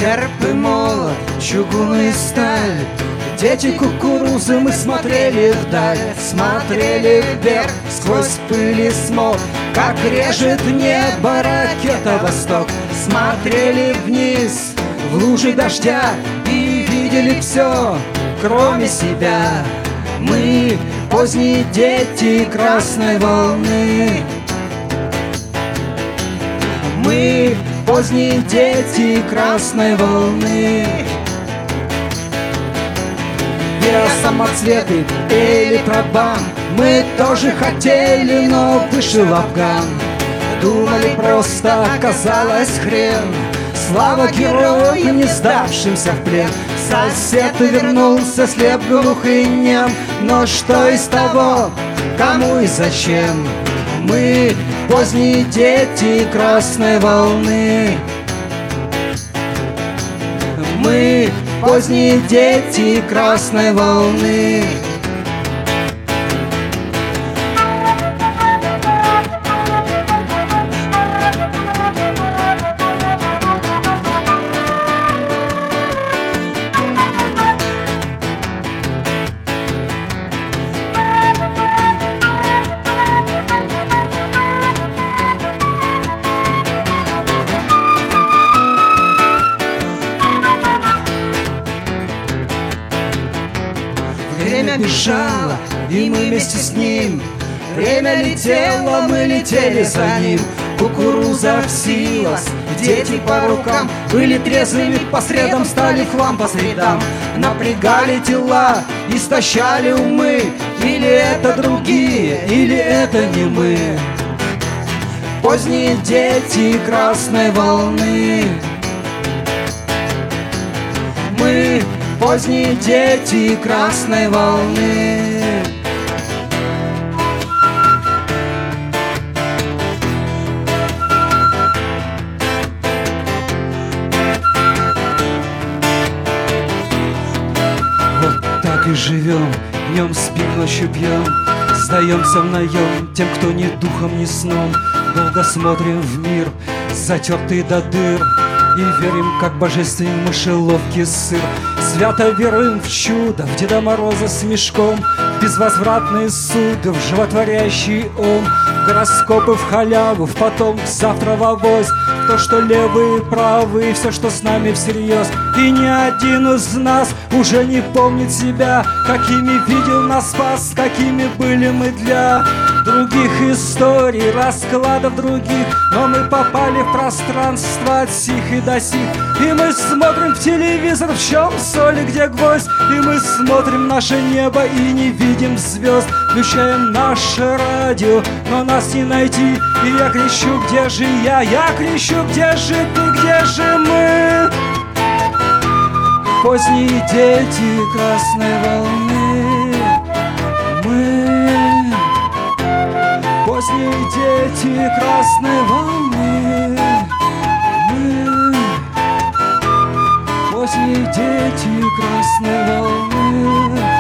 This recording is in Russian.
серп и молот, чугун и сталь. Дети кукурузы, мы смотрели вдаль, смотрели вверх сквозь пыль и смог, как режет небо ракета «Восток». Смотрели вниз в лужи дождя и видели все, кроме себя. Мы поздние дети красной волны. Мы поздние дети красной волны. Самоцветы пели про бан. Мы тоже хотели, но вышел Афган. Думали просто, оказалось хрен. Слава героям, не сдавшимся в плен. Сосед вернулся, слеп, глух и нем. Но что из того, кому и зачем? Мы поздние дети красной волны. Мы поздние дети красной волны. Время бежало, и мы вместе с ним. Время летело, мы летели за ним. Кукуруза всилась, дети по рукам были трезвыми, по средам стали в хлам по средам. Напрягали тела, истощали умы. Или это другие, или это не мы. Поздние дети красной волны. Мы поздние дети красной волны. Вот так и живем, днем спим, ночью пьем, сдаемся в наем тем, кто ни духом, ни сном. Долго смотрим в мир, затертый до дыр, и верим, как божественный мышеловки сыр. Свято веруем в чудо, в Деда Мороза с мешком, в безвозвратные суды, в животворящий ом, в гороскопы, в халяву, в потом, в завтра, в авось, в то, что левые и правые, все, что с нами всерьез. И ни один из нас уже не помнит себя, какими видел нас спас, какими были мы для других историй, раскладов других. Но мы попали в пространство от сих и до сих. И мы смотрим в телевизор, в чем соль и где гвоздь. И мы смотрим наше небо и не видим звезд. Включаем наше радио, но нас не найти. И я кричу, где же я? Я кричу, где же ты, где же мы? Поздние дети красной волны. Мы поздние дети красной волны. Мы поздние дети красной волны.